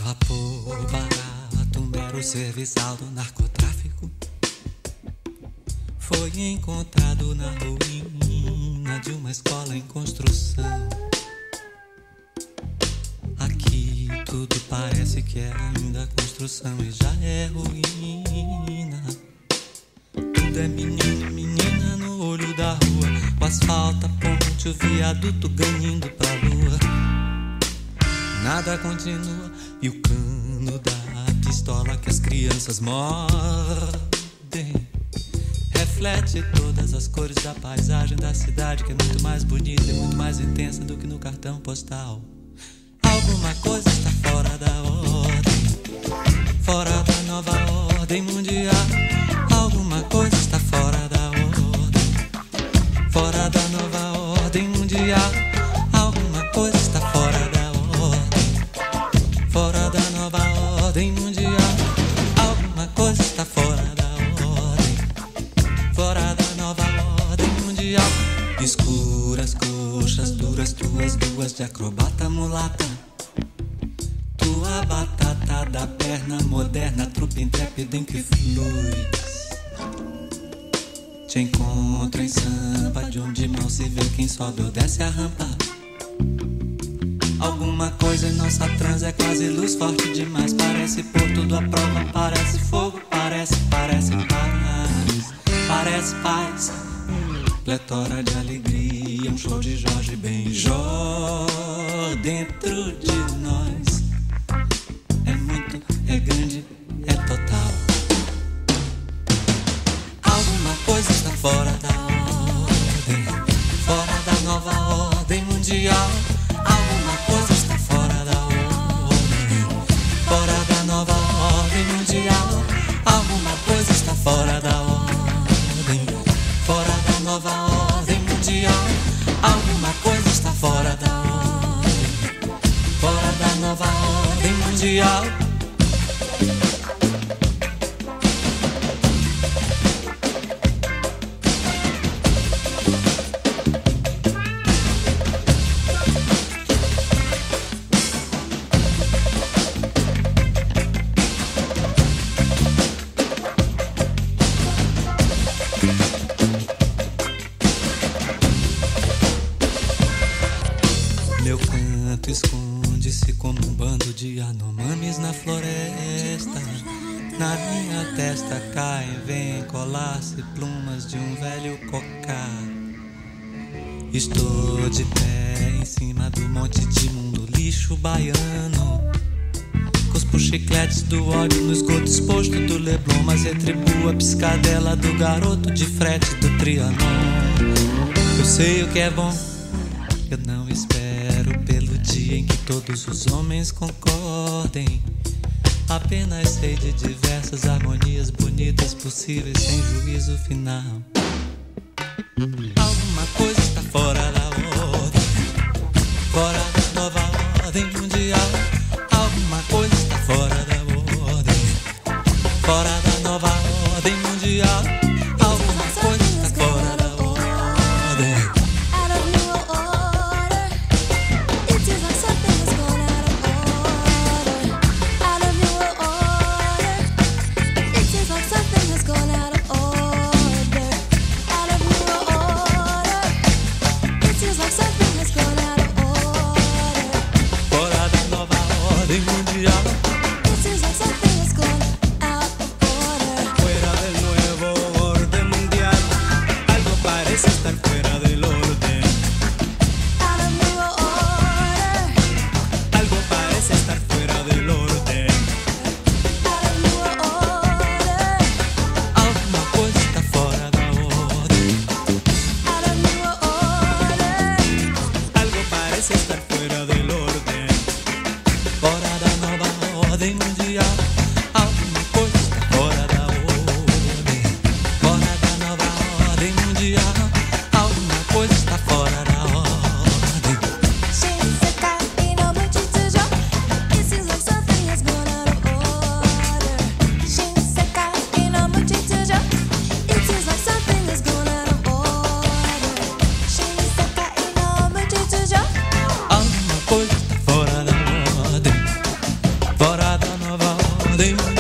vapor barato, mero serviçal do narcotráfico, foi encontrado na ruína de uma escola em construção. Aqui tudo parece que é ainda construção e já é ruína. Tudo é menino, menina no olho da rua, o asfalto, a ponte, o viaduto ganhando pra lua. Nada continua e o cano da pistola que as crianças mordem reflete todas as cores da paisagem da cidade, que é muito mais bonita e muito mais intensa do que no cartão postal. Alguma coisa está fora da ordem, fora da nova ordem mundial. Alguma coisa está fora da ordem, fora da nova ordem mundial. Alguma coisa está fora da ordem, fora da nova ordem mundial. Alguma coisa está fora da ordem, fora da nova ordem mundial. Escuras coxas duras, tuas duas de acrobata mulata, tua batata da perna moderna, trupe intrépida em que flui. Te encontro em Sampa, de onde mal se vê quem sobe ou desce a rampa. Alguma coisa em nossa trans é quase luz forte demais. Parece pôr tudo à prova, parece fogo, parece paz, parece paz. Pletora de alegria, um show de Jorge Benjor dentro de nós. É muito, é grande, é total. Alguma coisa está fora da ordem, fora da nova ordem mundial. Alguma coisa está fora da ordem, fora da nova ordem mundial. Alguma coisa está fora da ordem, fora da nova ordem mundial. Alguma coisa está fora da ordem, fora da nova ordem mundial. Meu canto esconde-se como um bando de anomames na floresta. Na minha testa caem, vêm colar-se plumas de um velho cocá. Estou de pé em cima do monte de mundo lixo baiano. Cuspo chicletes do ódio no esgoto exposto do Leblon, mas retribuo a piscadela do garoto de frete do Trianon. Eu sei o que é bom, eu não espero pelo dia em que todos os homens concordem. Apenas sei de diversas harmonias bonitas possíveis sem juízo final. Alguma coisa está fora da ordem, fora da nova ordem mundial. Alguma coisa está fora da ordem, fora da nova ordem mundial. Alguma coisa está fora da ordem. Fora dentro